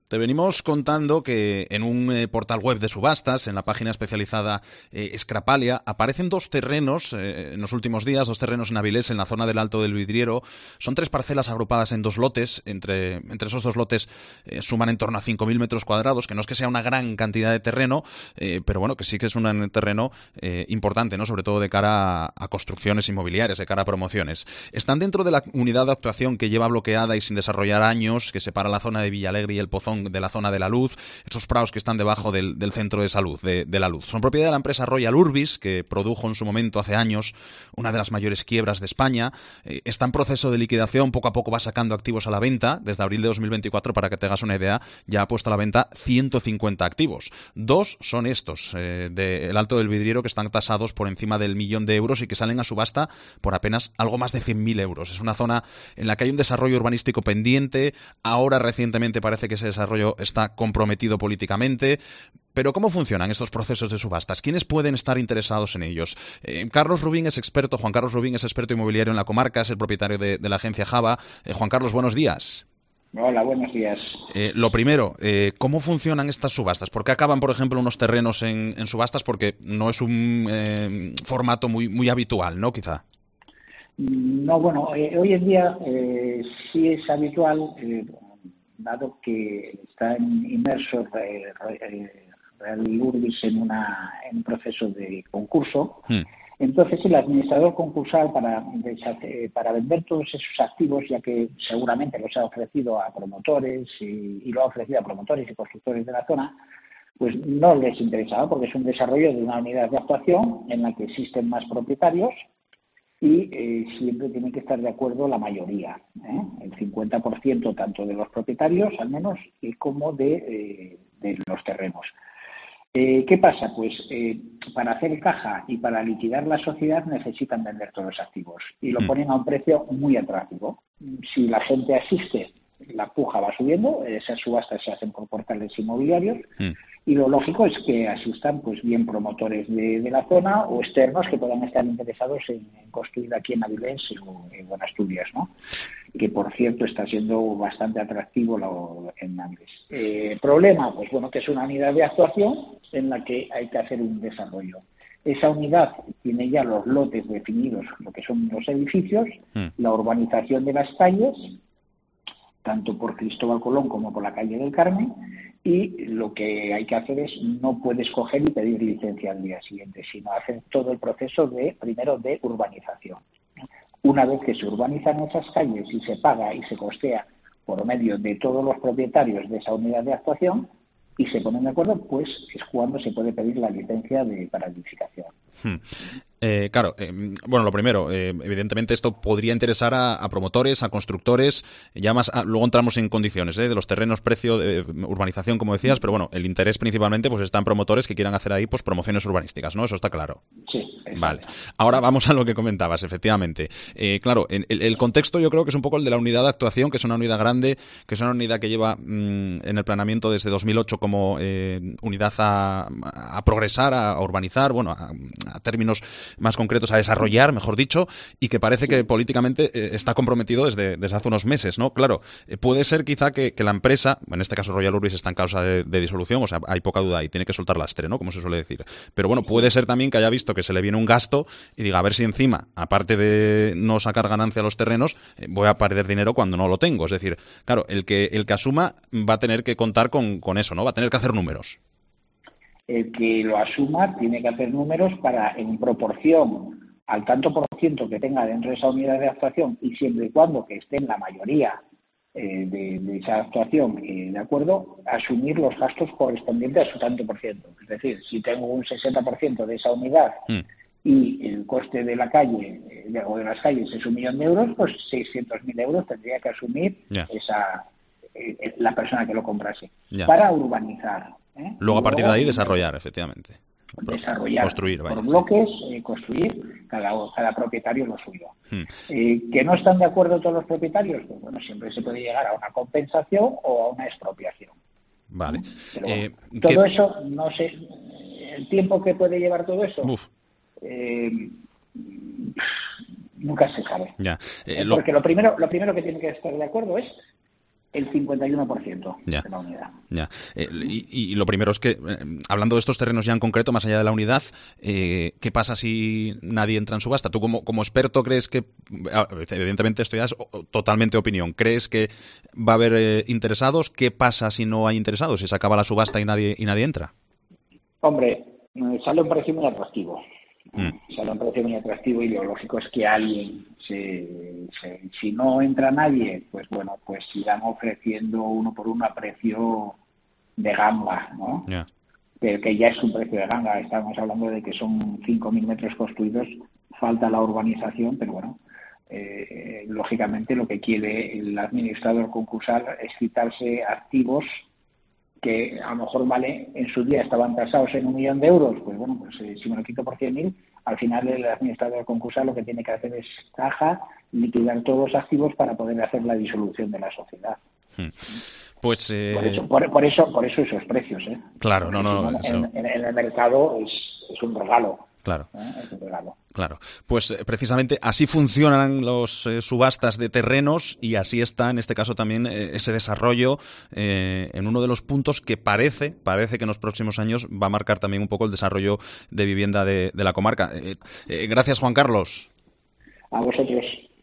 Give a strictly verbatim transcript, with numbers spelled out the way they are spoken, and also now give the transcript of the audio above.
Te venimos contando que en un eh, portal web de subastas, en la página especializada eh, Scrapalia, aparecen dos terrenos eh, en los últimos días, dos terrenos en Avilés, en la zona del Alto del Vidriero. Son tres parcelas agrupadas en dos lotes. Entre, entre esos dos lotes eh, suman en torno a cinco mil metros cuadrados, que no es que sea una gran cantidad de terreno, eh, pero bueno, que sí que es un terreno eh, importante, ¿no? Sobre todo de cara a, a construcciones inmobiliarias, de cara a promociones. Están dentro de la unidad de actuación que lleva bloqueada y sin desarrollar años, que separa la zona de Villalegre y el Pozón de la zona de La Luz, esos prados que están debajo del, del centro de salud de, de La Luz. Son propiedad de la empresa Royal Urbis, que produjo en su momento, hace años, una de las mayores quiebras de España. Eh, está en proceso de liquidación, poco a poco va sacando activos a la venta. Desde abril de dos mil veinticuatro, para que te hagas una idea, ya ha puesto a la venta ciento cincuenta activos. Dos son estos, eh, del Alto del Vidriero, que están tasados por encima del millón de euros y que salen a subasta por apenas algo más de cien mil euros. Es una zona en la que hay un desarrollo urbanístico pendiente. Ahora, recientemente, parece que ese desarrollo está comprometido políticamente. Pero ¿cómo funcionan estos procesos de subastas? ¿Quiénes pueden estar interesados en ellos? Eh, Carlos Rubín es experto, Juan Carlos Rubín es experto inmobiliario en la comarca, es el propietario de, de la agencia Java. Eh, Juan Carlos, buenos días. Hola, buenos días. Eh, lo primero, eh, ¿cómo funcionan estas subastas? ¿Por qué acaban, por ejemplo, unos terrenos en, en subastas? Porque no es un eh, formato muy, muy habitual, ¿no? Quizá. No, bueno, eh, hoy en día eh, sí es habitual, eh, dado que están inmersos eh, eh, Real Urbis en, una, en un proceso de concurso. Hmm. Entonces, el administrador concursal, para, para vender todos esos activos, ya que seguramente los ha ofrecido a promotores y, y lo ha ofrecido a promotores y constructores de la zona, pues no les interesaba, porque es un desarrollo de una unidad de actuación en la que existen más propietarios y eh, siempre tiene que estar de acuerdo la mayoría, ¿eh? El cincuenta por ciento tanto de los propietarios, al menos, y como de, eh, de los terrenos. Eh, ¿Qué pasa? Pues eh, para hacer caja y para liquidar la sociedad necesitan vender todos los activos y lo ponen a un precio muy atractivo. Si la gente asiste, la puja va subiendo, esas subastas se hacen por portales inmobiliarios mm. y lo lógico es que asistan pues bien promotores de, de la zona o externos que puedan estar interesados en, en construir aquí en Avilés o en Asturias, ¿no? Que por cierto está siendo bastante atractivo lo, en Avilés. Eh, problema, pues bueno, que es una unidad de actuación en la que hay que hacer un desarrollo. Esa unidad tiene ya los lotes definidos, lo que son los edificios, mm. la urbanización de las calles, tanto por Cristóbal Colón como por la calle del Carmen, y lo que hay que hacer es no puedes coger y pedir licencia al día siguiente, sino hacer todo el proceso de primero de urbanización. Una vez que se urbanizan esas calles y se paga y se costea por medio de todos los propietarios de esa unidad de actuación y se ponen de acuerdo, pues es cuando se puede pedir la licencia de para edificación. Hmm. Eh, claro, eh, bueno, lo primero, eh, evidentemente esto podría interesar a, a promotores, a constructores, ya más, a, luego entramos en condiciones ¿eh? de los terrenos, precio, de urbanización, como decías, pero bueno, el interés principalmente pues está en promotores que quieran hacer ahí pues promociones urbanísticas, ¿no? Eso está claro. Sí. Exacto. Vale. Ahora vamos a lo que comentabas, efectivamente. Eh, claro, el, el contexto yo creo que es un poco el de la unidad de actuación, que es una unidad grande, que es una unidad que lleva mmm, en el planeamiento desde dos mil ocho como eh, unidad a, a progresar, a, a urbanizar, bueno, a, a términos más concretos, a desarrollar, mejor dicho, y que parece que políticamente eh, está comprometido desde, desde hace unos meses, ¿no? Claro, eh, puede ser quizá que, que la empresa, en este caso Royal Urbis está en causa de, de disolución, o sea, hay poca duda y tiene que soltar lastre, ¿no? Como se suele decir. Pero bueno, puede ser también que haya visto que se le viene un gasto y diga, a ver si encima, aparte de no sacar ganancia a los terrenos, eh, voy a perder dinero cuando no lo tengo. Es decir, claro, el que, el que asuma va a tener que contar con, con eso, ¿no? Va a tener que hacer números. El que lo asuma tiene que hacer números para, en proporción al tanto por ciento que tenga dentro de esa unidad de actuación y siempre y cuando que esté en la mayoría eh, de, de esa actuación, eh, de acuerdo, asumir los gastos correspondientes a su tanto por ciento. Es decir, si tengo un sesenta por ciento de esa unidad mm. y el coste de la calle eh, o de las calles es un millón de euros, pues seiscientos mil euros tendría que asumir yeah. esa eh, la persona que lo comprase yeah. para urbanizar. ¿Eh? Luego, a partir de ahí, desarrollar, efectivamente. Desarrollar construir, por bloques, eh, construir, cada, cada propietario lo suyo. Hmm. Eh, ¿Que no están de acuerdo todos los propietarios? Pues bueno, siempre se puede llegar a una compensación o a una expropiación. Vale. Pero bueno, eh, todo ¿qué... eso, no sé, el tiempo que puede llevar todo eso, eh, nunca se sabe. Ya. Eh, lo... Porque lo primero, lo primero que tiene que estar de acuerdo es el cincuenta y uno por ciento ya, de la unidad. Ya. Eh, y, y lo primero es que, eh, hablando de estos terrenos ya en concreto, más allá de la unidad, eh, ¿qué pasa si nadie entra en subasta? Tú como, como experto crees que, evidentemente esto ya es totalmente opinión, ¿crees que va a haber eh, interesados? ¿Qué pasa si no hay interesados? Si se acaba la subasta y nadie, y nadie entra. Hombre, sale un precio muy atractivo. Mm. Sale un precio muy atractivo y lo lógico es que alguien, se, se, si no entra nadie, pues bueno, pues irán ofreciendo uno por uno a precio de ganga, ¿no? Yeah. Que, que ya es un precio de ganga. Estamos hablando de que son cinco mil metros construidos, falta la urbanización, pero bueno, eh, lógicamente lo que quiere el administrador concursal es quitarse activos que a lo mejor vale, en su día estaban tasados en un millón de euros, pues bueno, pues eh, si me lo quito por cien mil, al final el administrador concursal lo que tiene que hacer es caja, liquidar todos los activos para poder hacer la disolución de la sociedad. Hmm. Pues eh... por, eso, por, por eso por eso esos precios, ¿eh? Claro, no, no, no en, eso... en, en el mercado es, es un regalo. Claro. ¿Eh? Es un regalo. Claro, pues eh, precisamente así funcionan los eh, subastas de terrenos y así está en este caso también eh, ese desarrollo eh, en uno de los puntos que parece, parece que en los próximos años va a marcar también un poco el desarrollo de vivienda de, de la comarca. Eh, eh, gracias, Juan Carlos. A vosotros.